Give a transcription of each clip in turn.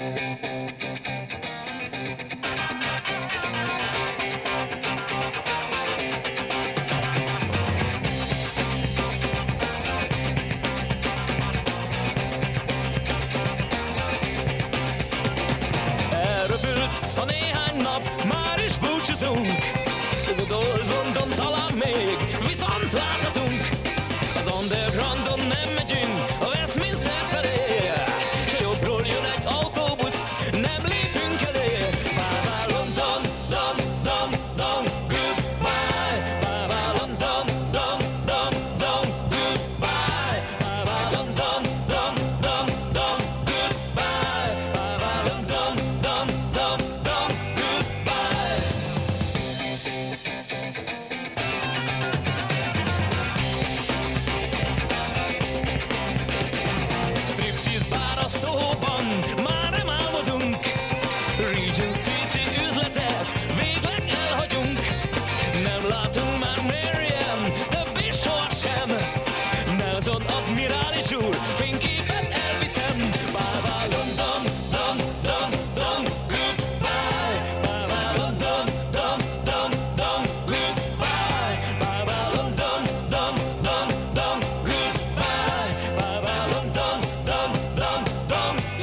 Elröpült a néhány nap, már is búcsúzunk. Udol London talán még, viszont láthatunk. Az undergroundon nem megyünk, a Westminster felé. Se jobbról jön egy autóbusz, nem lépünk elé. Bye bye London, dum, dum, dum, goodbye. Bye bye London, dum, dum, dum, goodbye. Bye bye London, dum, dum, dum, goodbye. Bye bye London, dum, dum, dum, goodbye. Striptease bár a szóban, már nem álmodunk. Regent City üzletet végleg elhagyunk. Nem látunk már Marian, többé sohasem. Nelson admirális úr, fényképet elviszem. Bye bye London, dum, dum, dum, goodbye. Bye bye London, dum, dum, dum, goodbye. Bye bye London, dum, dum, dum, goodbye. Bye bye London, dum, dum, dum,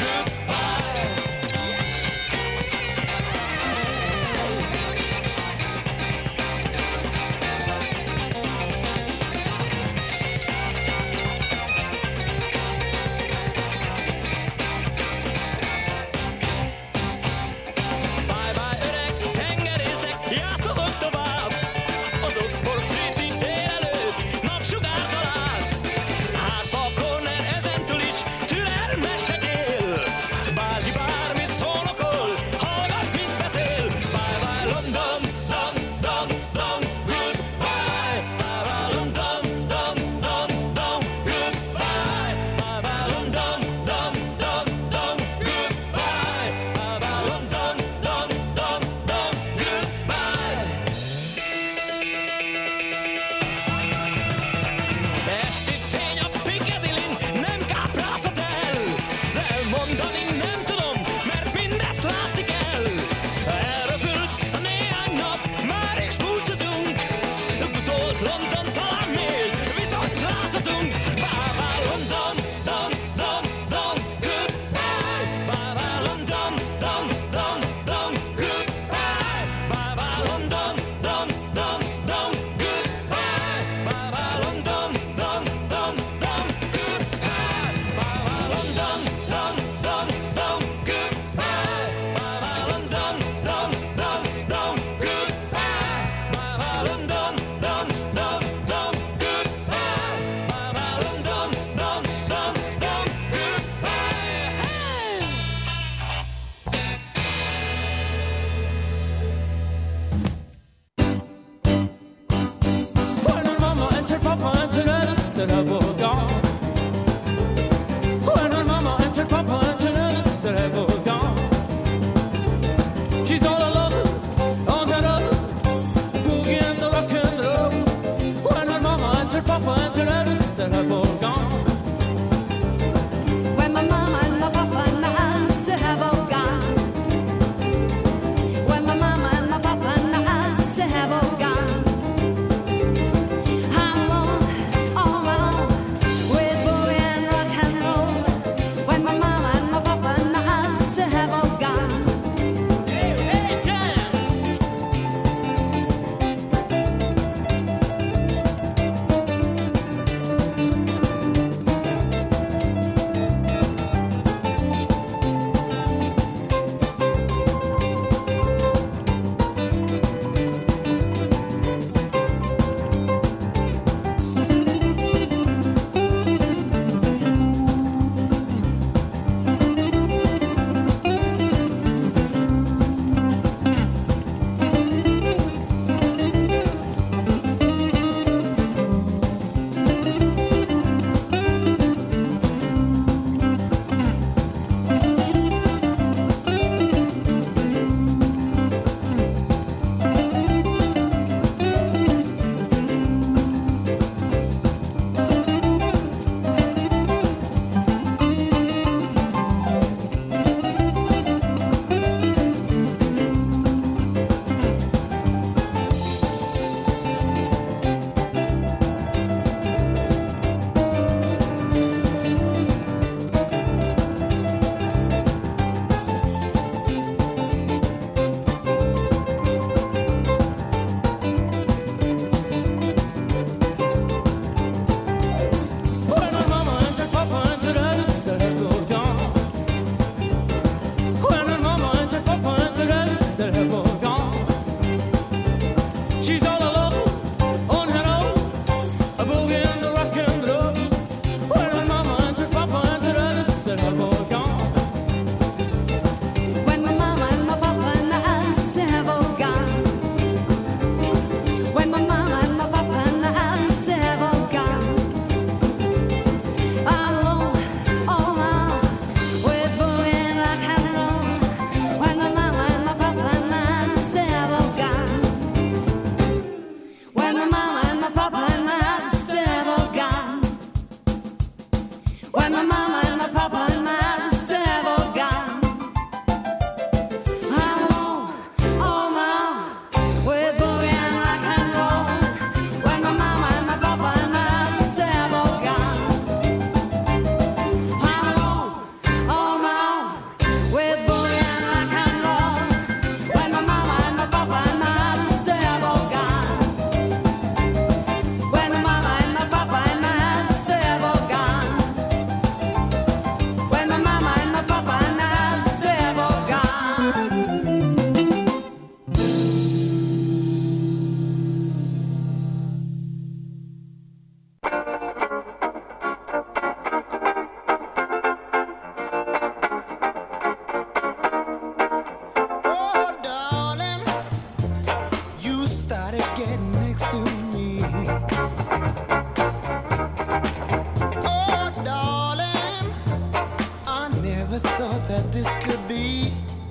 never thought that this could be.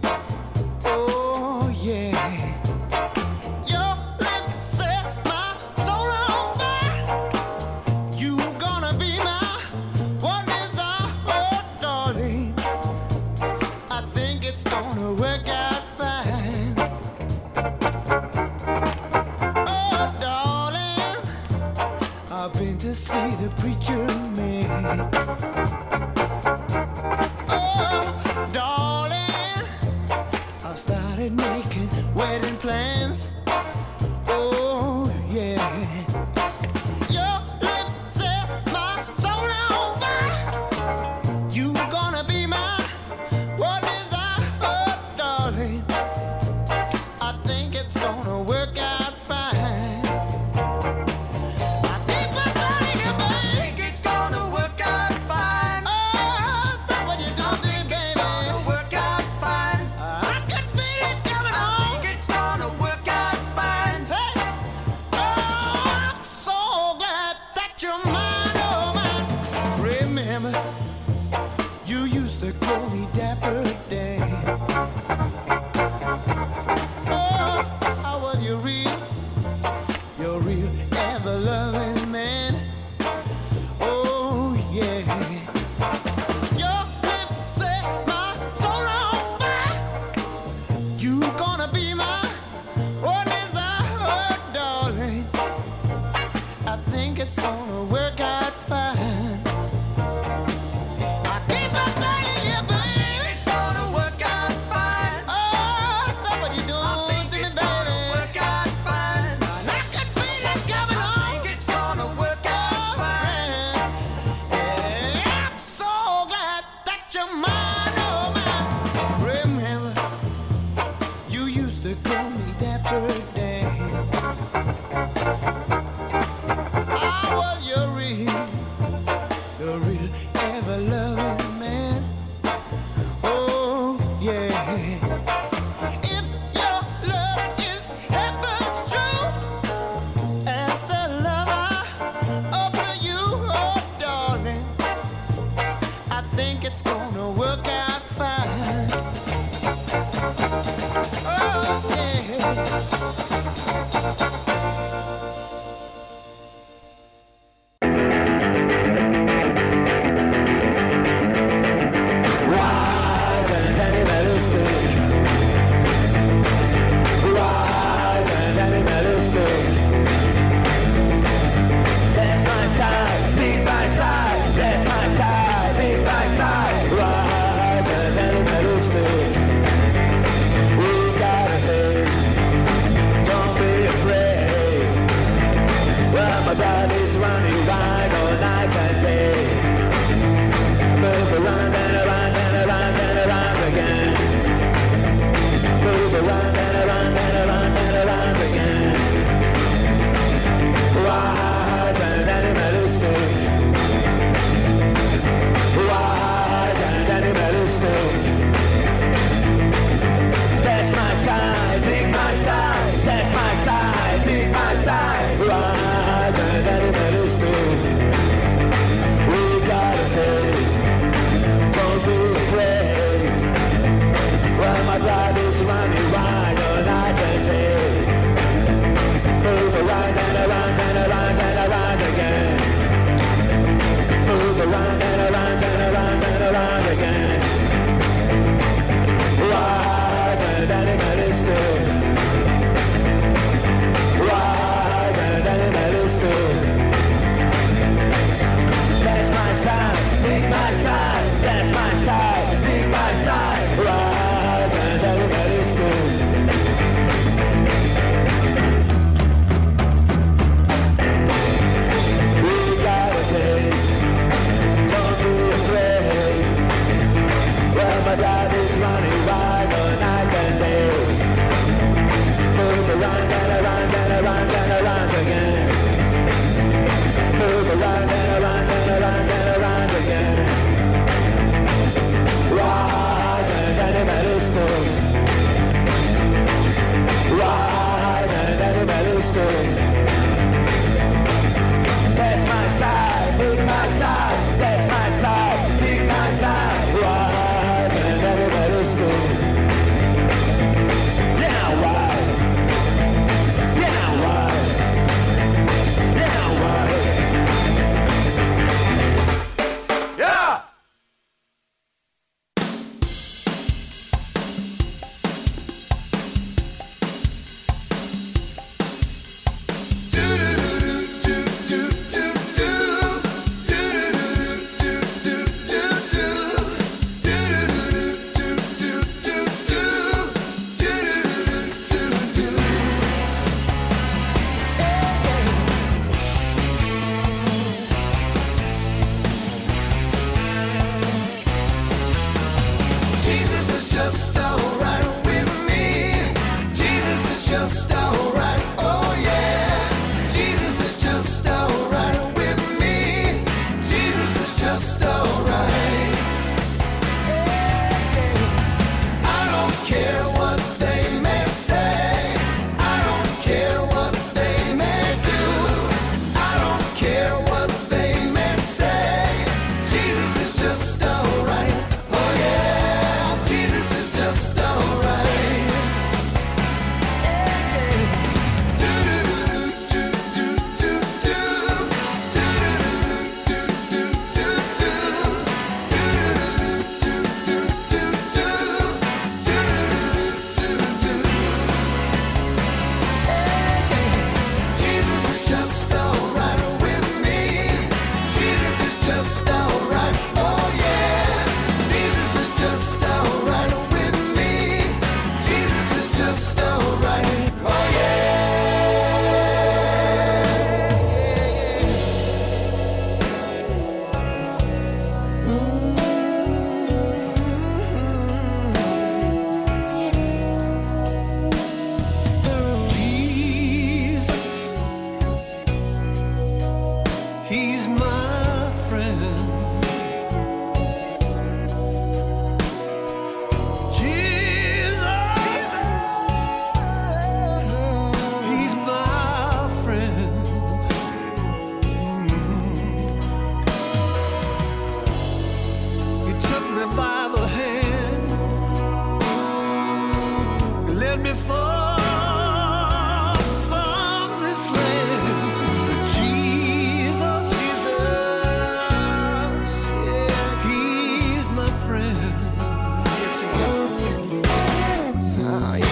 Oh yeah. Your lips set my soul on fire. You gonna be my one desire, oh darling. I think it's gonna work out fine. Oh darling, I've been to see the preacher man. Oh darling, I've started making wedding plans. Oh yeah. Your lips set my soul on fire. You gonna be my one desire, oh darling. I think it's gonna work out fine. I keep on telling you, babe, think it's gonna work out fine. Oh, stop what you're doing, baby. It's gonna work out fine. I can feel it coming on. I think it's gonna work out fine. Hey, oh, I'm so glad that you're mine, oh mine. Remember, you used to call me Dapper Dan. Oh, I was your real ever-loving man. Oh yeah. Your lips set my soul on fire. You gonna be my one desire, oh darling. I think it's gonna work out fine. I keep on telling you, baby, it's gonna work out fine. Oh, stop what you're doing to me, baby. Work out fine. And I can feel it coming on. I think it's gonna work out fine. Yeah, I'm so glad that you're mine, oh mine. Remember, you used to call me Dapper Dan. I was your real ever-loving man. Oh yeah. If your love is heaven's true, as the love I offer you, oh darling, I think it's gonna work out fine. Oh yeah. Right and animalistic. Right and animalistic. That's my style, beat my style. That's my style, beat my style. Right and animalistic. We got a taste. Don't be afraid. Well, my body's running wild all night and day. Move around and around and around and around again. Move around and around and around and around again. Wild and animalistic. Wild and animalistic. just alright with me. Jesus is just alright. Oh yeah. Jesus is just alright with me. Jesus is just alright. I don't care what they may say. I don't care what they may do. I don't care what they may say. Jesus is just alright. Oh yeah, Jesus is just alright. Do do do do do do do do do do do Jesus is just alright with me. Jesus is just alright. Oh yeah. Jesus is just alright with me. Jesus is just alright. Oh yeah. Jesus, He's my friend. Jesus, He's my friend. He took me by the hand, He led me far from this land. Jesus, Jesus, yeah, He's my friend. Yes, He is. Ah, yeah.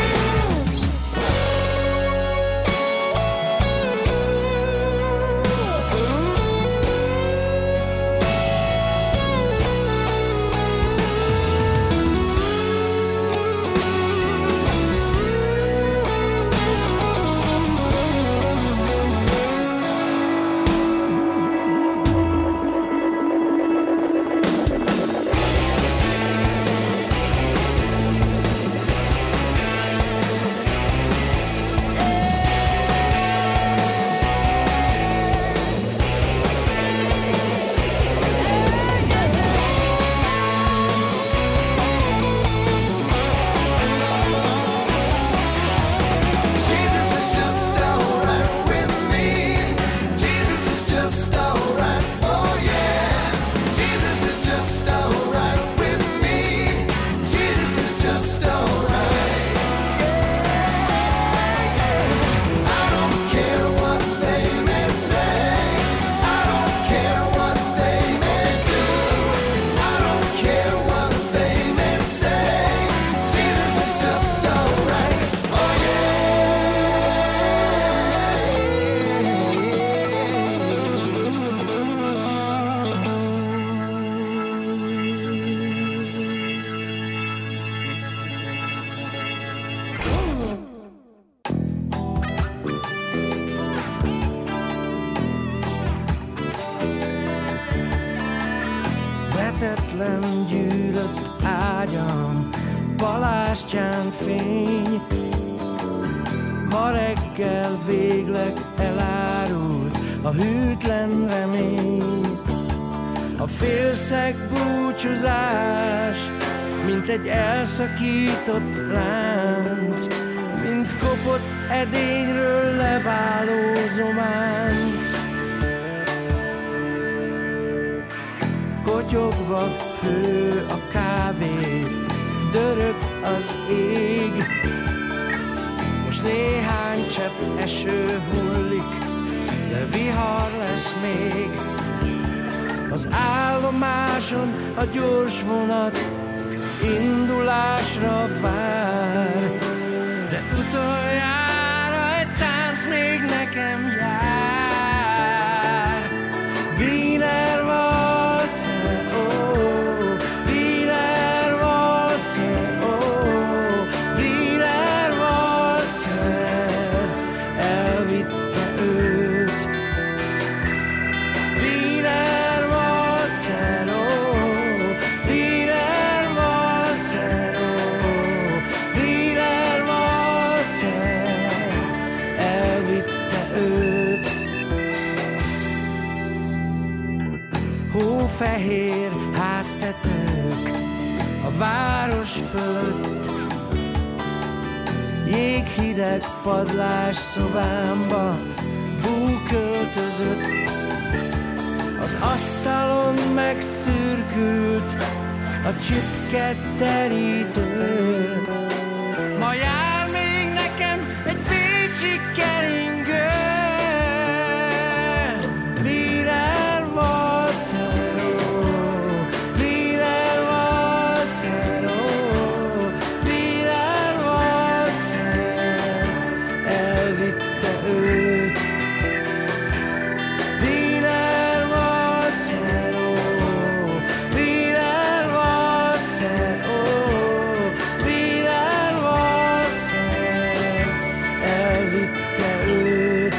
Jesus is just alright with me. Jesus is just alright. Oh yeah. Jesus is just alright with me. Jesus is just alright. I don't care what they may say. I don't care what they may do. I don't care what they may say. Jesus is just alright. Oh Vetetlen gyűrött ágyam, palástján fény. Ma reggel végleg elárult a hűtlen remény. A félszeg búcsúzás, mint egy elszakított lánc, mint kopott edényről leváló zománc. Kotyogva fő a kávé, dörög az ég. Most néhány csepp eső hullik, de vihar lesz még. Az állomáson a gyors vonat indulásra vár, de utoljára egy tánc még nekem jár. Wiener Walzer, oh, Wiener Walzer, oh, Wiener Walzer, elvitte őt. Wiener Walzer, oh, Wiener Walzer, oh. fehér háztetők a város fölött. Jéghideg padlás szobámba búköltözött. Az asztalon megszürkült a csipke terítő. Ma jár még nekem egy bécsi keringő. Wiener Walzer, oh, Wiener Walzer, oh, Wiener Walzer, elvitte őt. Wiener Walzer, oh, Wiener Walzer, oh, Wiener Walzer, elvitte őt.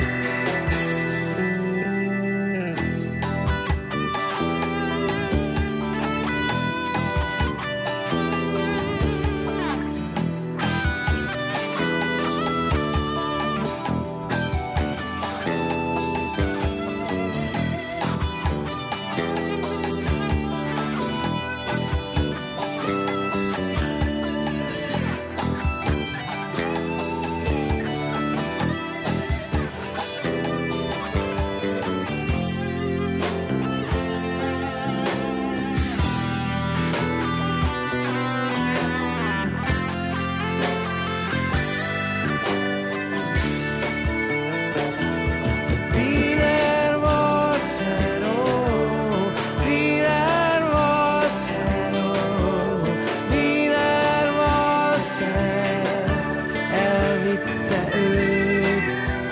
Wiener Walzer, oh, Wiener Walzer, oh, Wiener Walzer, elvitte őt.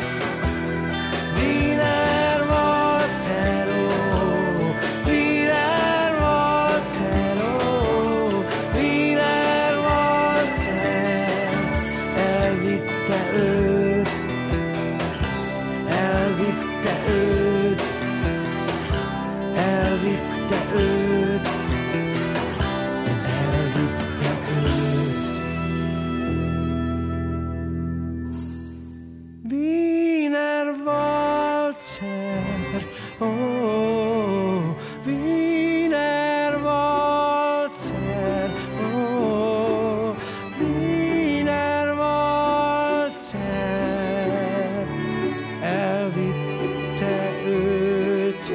Wiener Walzer, oh, Wiener Walzer, oh, Wiener Walzer, elvitte őt. Elvitte őt, elvitte őt, elvitte őt. Wiener Walzer, oh, Wiener Walzer, oh, Wiener Walzer, elvitte őt.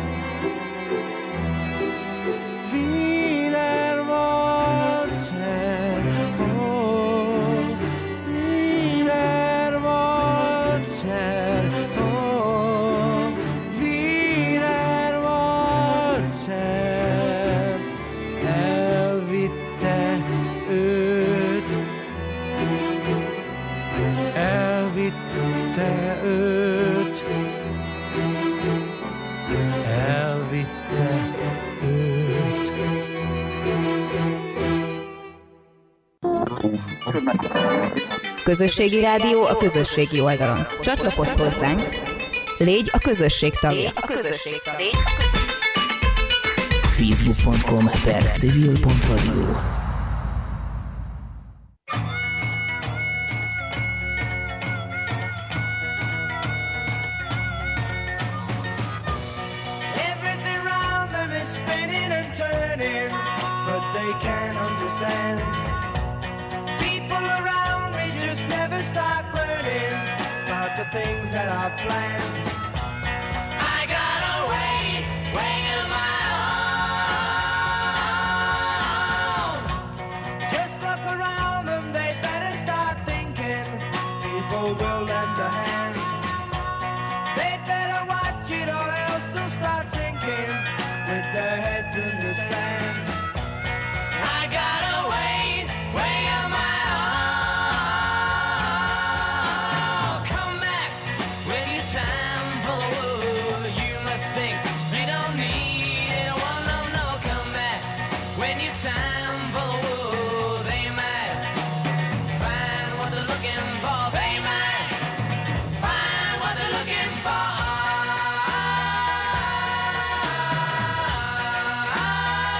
Wiener Walzer, oh, Wiener Walzer, oh, Wiener Walzer, elvitte őt. Elvitte őt, elvitte őt. Közösségi rádió a közösségi oldalon. Csatlakozz hozzánk, légy a közösség tagja. Facebook.com/civil.radio. Everything around them is spinning and turning, but they can't understand. People around me just never stop learning about the things that I planned.